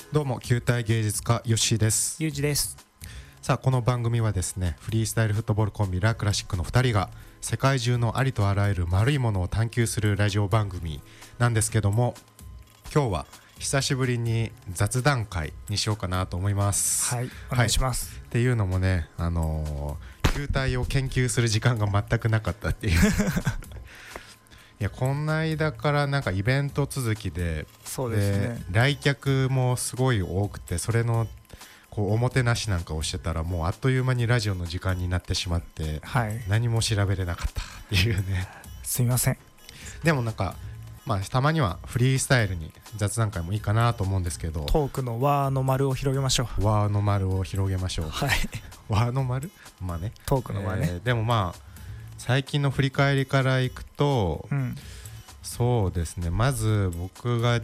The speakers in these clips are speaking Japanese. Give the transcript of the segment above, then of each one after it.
どうも球体芸術家ヨッシーです。 ゆうじです。 さあこの番組はですね、フリースタイルフットボールコンビラ・クラシックの2人が世界中のありとあらゆる丸いものを探求するラジオ番組なんですけども、今日は久しぶりに雑談会にしようかなと思います。 はい、お願いします。 っていうのもね、球体を研究する時間が全くなかったっていういやこの間からなんかイベント続きで、 そうですね、 来客もすごい多くて、それのこうおもてなしなんかをしてたらもうあっという間にラジオの時間になってしまって、 はい、 何も調べれなかったっていうねすみません。 でもなんかまあたまにはフリースタイルに雑談会もいいかなと思うんですけど、 トークの輪の丸を広げましょう。 輪の丸を広げましょう。 はい、 輪の丸まあね、 トークの輪ね、 でもまあ最近の振り返りからいくと、そうですね、まず僕が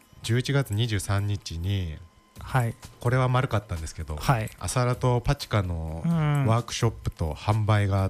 11月23日に、 はい、 これは丸かったんですけど、 はい、 アサラとパチカのワークショップと販売があって、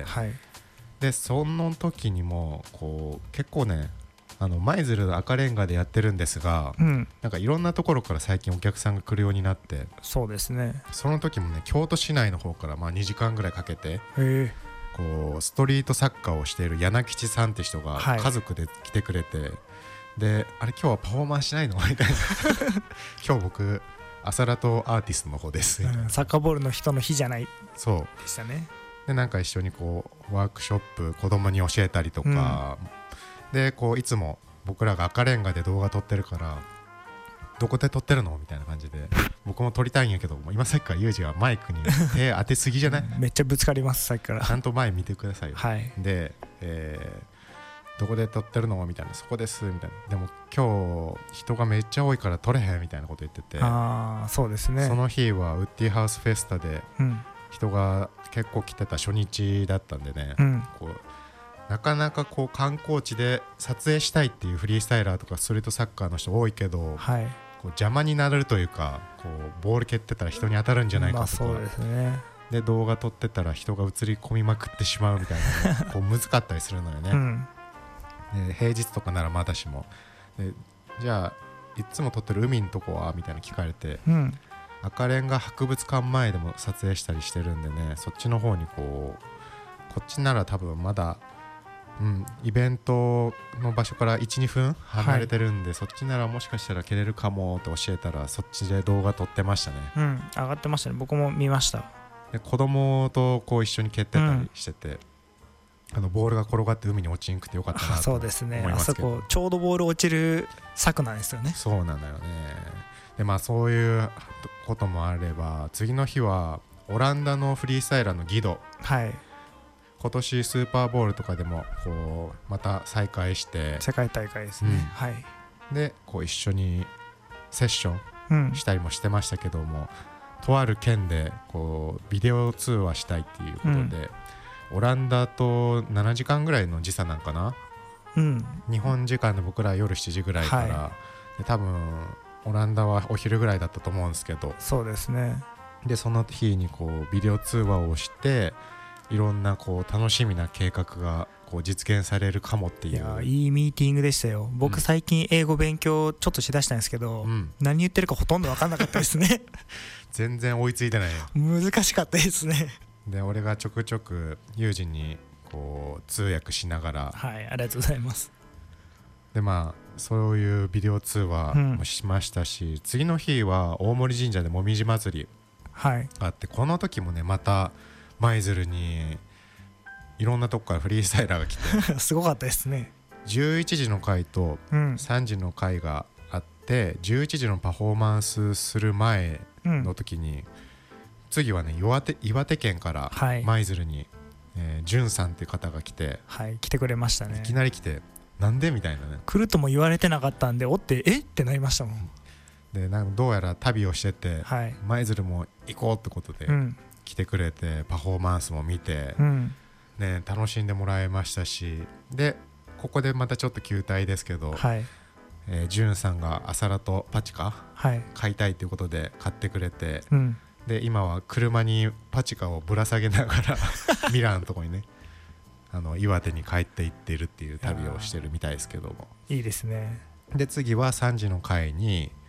はい、 でその時にもこう結構ね、舞鶴赤レンガでやってるんですが、なんかいろんなところから最近お客さんが来るようになって、 そうですね、 その時もね京都市内の方からまあ2時間ぐらいかけて、こうストリートサッカーをしている柳吉さんって人が家族で来てくれて、であれ今日はパフォーマンスしないのみたいな今日僕アサラとアーティストの方です、 サッカーボールの人の日じゃないそうでしたね。 でなんか一緒にこうワークショップ子供に教えたりとか、でこういつも僕らが赤レンガで動画撮ってるからどこで撮ってるのみたいな感じで、僕も撮りたいんやけど、今さっきからユージがマイクに手当てすぎじゃないめっちゃぶつかります、さっきからちゃんと前見てくださいよ、 はい、 で、どこで撮ってるのみたいな、そこですみたいな、でも今日人がめっちゃ多いから撮れへんみたいなこと言ってて、 そうですね、 その日はウッディハウスフェスタで人が結構来てた初日だったんでね、こうなかなかこう観光地で撮影したいっていうフリースタイラーとかストリートサッカーの人多いけど、こう邪魔になるというか、こうボール蹴ってたら人に当たるんじゃないかとか、 そうですね、 で動画撮ってたら人が映り込みまくってしまうみたいな、こう難かったりするのよね、で平日とかならまだしも、でじゃあいつも撮ってる海のとこはみたいな聞かれて、赤レンガ博物館前でも撮影したりしてるんでね、そっちの方にこっちなら多分まだイベントの場所から 1,2 分離れてるんで、そっちならもしかしたら蹴れるかもって教えたら、そっちで動画撮ってましたね。 上がってましたね、僕も見ました。 で子供とこう一緒に蹴ってたりしてて、ボールが転がって海に落ちんくてよかったなと思いますけど。 そうですね、あそこちょうどボール落ちる柵なんですよね。 そうなのよね。でまあそういうこともあれば、次の日はオランダのフリースタイラーのギド、今年スーパーボールとかでもこうまた再開して世界大会ですね、 でこう一緒にセッションしたりもしてましたけども、とある県でこうビデオ通話したいっていうことで、オランダと7時間ぐらいの時差なんかな、日本時間で僕ら夜7時ぐらいから、で多分オランダはお昼ぐらいだったと思うんですけど、 そうですね、 でその日にこうビデオ通話をして、いろんなこう楽しみな計画がこう実現されるかもっていう。 いやいいミーティングでしたよ。僕最近英語勉強ちょっとしだしたんですけど、何言ってるかほとんど分かんなかったですね全然追いついてないよ。 難しかったですね。 で俺がちょくちょく友人にこう通訳しながら、 ありがとうございます。 でまあそういうビデオ通話もしましたし、次の日は大森神社でもみじ祭りがあって、この時もねまた舞鶴にいろんなとこからフリースタイラーが来てすごかったですね。 11時の回と3時の回があって、11時のパフォーマンスする前の時に、次はね岩手県から舞鶴にじゅんさんっていう方が来て、 来てくれましたね。 いきなり来て、なんでみたいなね、 来るとも言われてなかったんで、おってってなりましたもん。 でなんかどうやら旅をしてて、舞鶴も行こうってことで来てくれて、パフォーマンスも見て、楽しんでもらいましたし、でここでまたちょっと球体ですけど、じゅんさんがアサラとパチカ買いたいということで買ってくれて、で今は車にパチカをぶら下げながらミラーのとこにね、岩手に帰って行っているっていう旅をしてるみたいですけども、 いいですね。 で次は3時の回に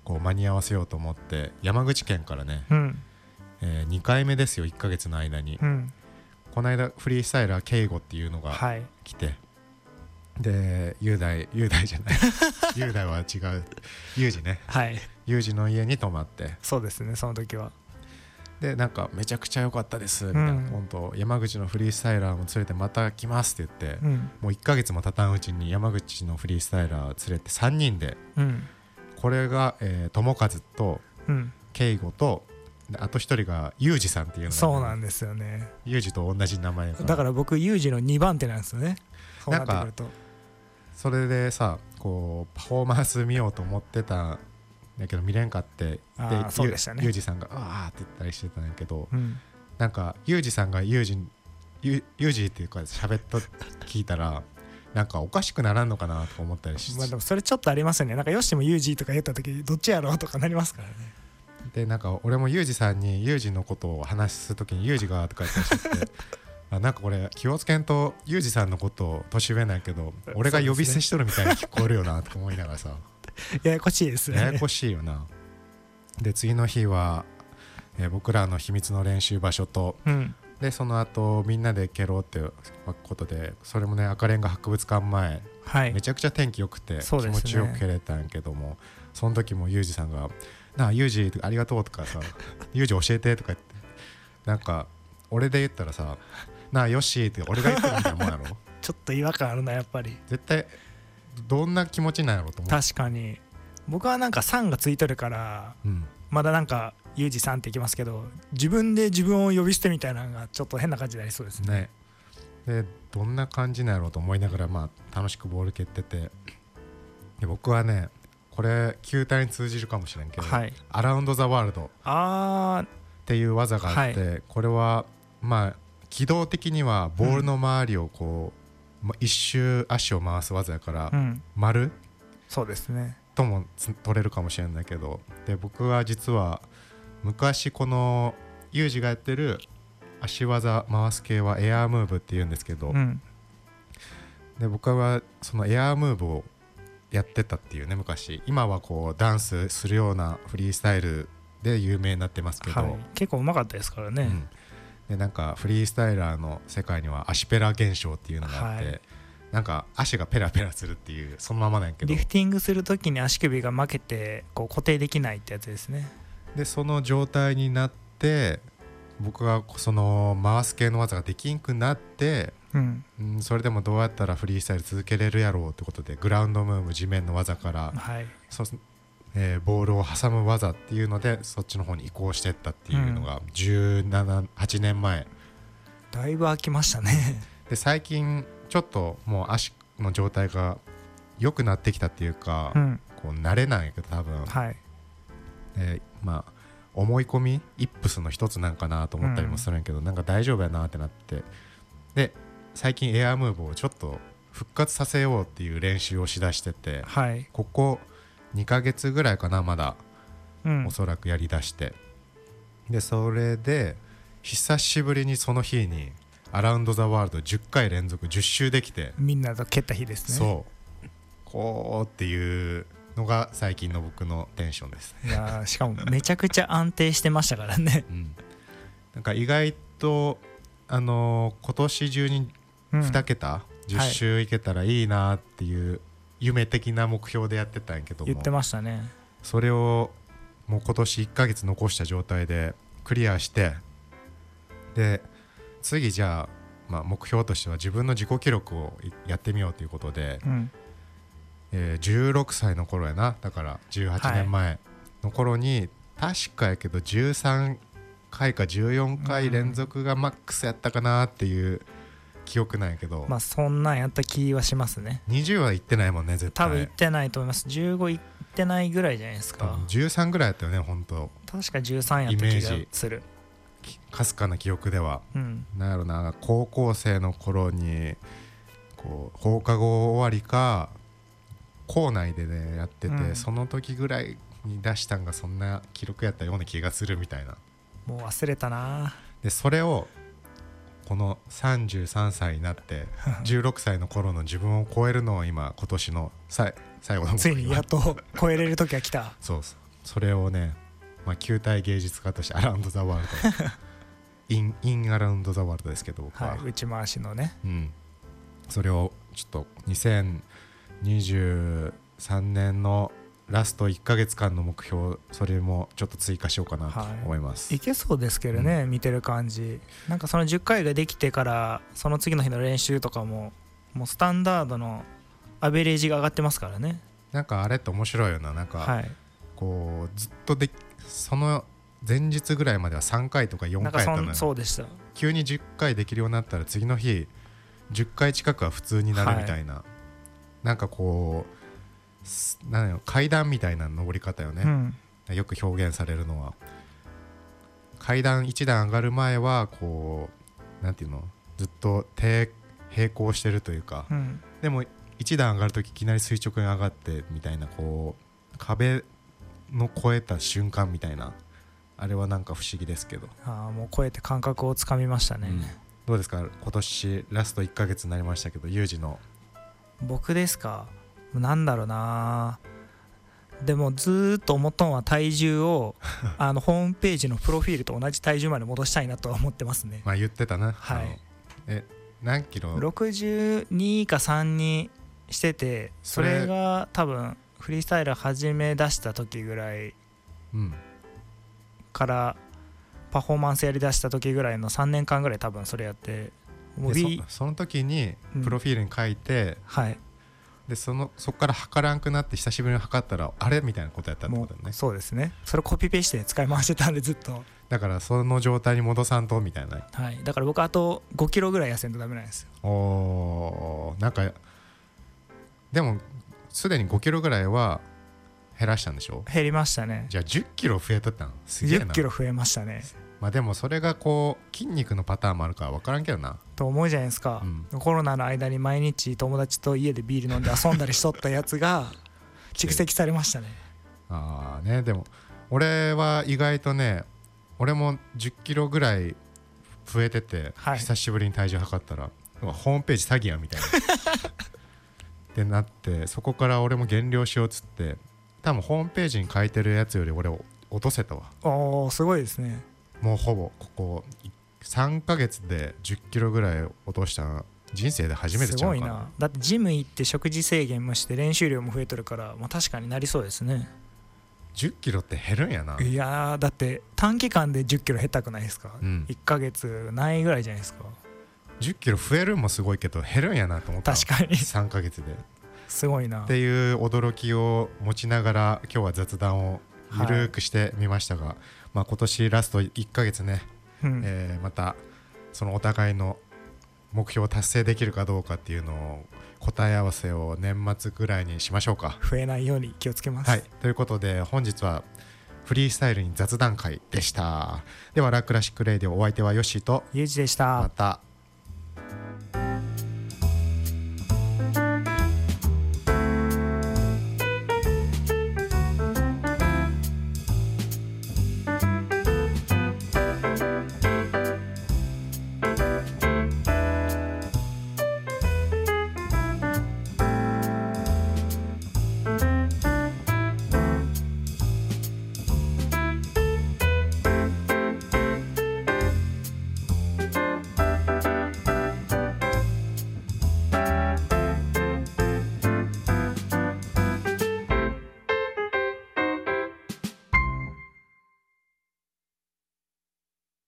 こう間に合わせようと思って山口県からね、2回目ですよ、1ヶ月の間に、この間フリースタイラーケイゴっていうのが来て、で雄大じゃない雄大は違うユージね、ユージの家に泊まって、 そうですね、その時はでなんかめちゃくちゃ良かったですみたいな、本当山口のフリースタイラーも連れてまた来ますって言って、もう1ヶ月も経たんうちに山口のフリースタイラー連れて3人で、これが友和と圭吾と、あと1人がユージさんっていうのが、 そうなんですよね、 ユージと同じ名前だから僕ユージの2番手なんですよね。そうなってくると、 それでさこうパフォーマンス見ようと思ってたんだけど見れんかって、でそうでしたね、 ユージさんがあーって言ったりしてたんやけど、なんかユージさんがユージっていうか喋っと聞いたらなんかおかしくならんのかなとか思ったりして、 でもそれちょっとありますよね。なんかよしもユージとか言った時どっちやろうとかなりますからね。 でなんか俺もユージさんにユージのことを話するときにユージがとか言ったりしてなんかこれ気をつけんとユージさんのことを年上なんやけど俺が呼び捨てしとるみたいに聞こえるよなと思いながらさややこしいですね。 ややこしいよな。で次の日は、僕らの秘密の練習場所と、でその後みんなで蹴ろうっていうことで、それもね赤レンガ博物館前、めちゃくちゃ天気良くて気持ちよく蹴れたんやけども、その時もユージさんがなあユージありがとうとかさユージ教えてとか言って、なんか俺で言ったらさなあヨッシーって俺が言ってるみたいなもんやろちょっと違和感あるなやっぱり。 絶対どんな気持ちなんやろと思う。 確かに僕はなんかさんがついとるから、まだなんかユージさんって言きますけど、自分で自分を呼び捨てみたいなのがちょっと変な感じになりそうですね。 でどんな感じなんやろうと思いながら、まあ楽しくボール蹴ってて、で僕はねこれ球体に通じるかもしれんけど、アラウンド・ザ・ワールドっていう技があって、これはまあ軌道的にはボールの周りをこう、一周足を回す技やから、丸そうですねとも取れるかもしれないけど、で僕は実は昔このユージがやってる足技回す系はエアームーブっていうんですけど、で僕はそのエアームーブをやってたっていうね昔。今はこうダンスするようなフリースタイルで有名になってますけど、 結構うまかったですからね、 でなんかフリースタイラーの世界には足ペラ現象っていうのがあって、なんか足がペラペラするっていうそのままなんやけど、 リフティングするときに足首が負けてこう固定できないってやつですね。 でその状態になって僕がその回す系の技ができんくなって、それでもどうやったらフリースタイル続けれるやろうってことでグラウンドムーブ地面の技から、ボールを挟む技っていうのでそっちの方に移行していったっていうのが8年前。 だいぶ空きましたねで最近ちょっともう足の状態が良くなってきたっていうか、こう慣れないけど多分、まあ思い込みイップスの一つなんかなと思ったりもするんやけど、なんか大丈夫やなってなって、で最近エアームーブをちょっと復活させようっていう練習をしだしてて、ここ2ヶ月ぐらいかなまだ、おそらくやりだして、でそれで久しぶりにその日にアラウンド・ザ・ワールド10回連続10周できて、 みんなと蹴った日ですね。 そうこうっていうのが最近の僕のテンションです。 いやしかもめちゃくちゃ安定してましたからねなんか意外と今年中に2桁、10周いけたらいいなっていう夢的な目標でやってたんやけども、 言ってましたね。 それをもう今年1ヶ月残した状態でクリアして、で次じゃあ、目標としては自分の自己記録をやってみようということで、16歳の頃やな、だから18年前の頃に、確かやけど13回か14回連続がマックスやったかなっていう記憶なんやけど、 そんなんやった気はしますね。 20は行ってないもんね絶対。 多分行ってないと思います。15行ってないぐらいじゃないですか。 13ぐらいやったよね本当。 確か13やった気がする。 かすかな記憶では、なんやろな、高校生の頃にこう放課後終わりか校内でねやってて、その時ぐらいに出したんがそんな記録やったような気がするみたいな。 もう忘れたな。 でそれをこの33歳になって16歳の頃の自分を超えるのを今年の最後のついにやっと超えれる時が来たそうそそれをね、球体芸術家としてアラウンド・ザ・ワールドインアラウンド・ザ・ワールドですけど、僕は、 はい、内回しのね、 それをちょっと2023年のラスト1ヶ月間の目標、それもちょっと追加しようかなと思います。 いけそうですけどね、見てる感じ。なんかその10回ができてからその次の日の練習とかももうスタンダードのアベレージが上がってますからね。 なんかあれって面白いよな。なんかこうずっとその前日ぐらいまでは3回とか4回だったのよ。 そうでした。 急に10回できるようになったら次の日10回近くは普通になるみたいな、なんかこう階段みたいな登り方よね、よく表現されるのは、階段1段上がる前はこうなんていうの、ずっと平行してるというか、でも1段上がるときいきなり垂直に上がってみたいな、こう壁の越えた瞬間みたいな、あれはなんか不思議ですけど、 もう越えて感覚をつかみましたね、 どうですか今年ラスト1ヶ月になりましたけど、ユージの。 僕ですか、なんだろうな、でもずっと思ったのは体重をホームページのプロフィールと同じ体重まで戻したいなとは思ってますね。 言ってたな。 はい。 何キロ ？62か3にしてて、それが多分フリースタイル始め出した時ぐらいからパフォーマンスやりだした時ぐらいの3年間ぐらい多分それやって、 その時にプロフィールに書いて、でそこから測らんくなって久しぶりに測ったらあれみたいなことやったってことだね。 そうですね。それコピペして使い回してたんでずっと。 だからその状態に戻さんとみたいな。 はい。だから僕あと5キロぐらい痩せんとダメなんですよ。 なんかでもすでに5キロぐらいは減らしたんでしょ？ 減りましたね。 じゃあ10キロ増えとったん？すげえな。 10キロ増えましたね。 でもそれがこう筋肉のパターンもあるから分からんけどなと思うじゃないですか、コロナの間に毎日友達と家でビール飲んで遊んだりしとったやつが蓄積されましたね。 でも俺は意外とね、俺も10キロぐらい増えてて、久しぶりに体重測ったらホームページ詐欺やみたいなってなって、そこから俺も減量しようっつって、多分ホームページに書いてるやつより俺落とせたわ。 すごいですね。 もうほぼここ3ヶ月で10キロぐらい落とした人生で初めてちゃうかな。 すごいな。だってジム行って食事制限もして練習量も増えとるから、確かになりそうですね。 10キロって減るんやな。 いやだって短期間で10キロ減ったくないですか、1ヶ月ないぐらいじゃないですか。 10キロ増えるんもすごいけど減るんやなと思った。 確かに 3ヶ月ですごいなっていう驚きを持ちながら今日は雑談をゆるくしてみましたが、今年ラスト1ヶ月ね、またそのお互いの目標を達成できるかどうかっていうのを答え合わせを年末ぐらいにしましょうか。 増えないように気をつけます。 ということで本日はフリースタイルに雑談会でした。ではラクラシックレイディオ、お相手はヨッシーとユージでした。 また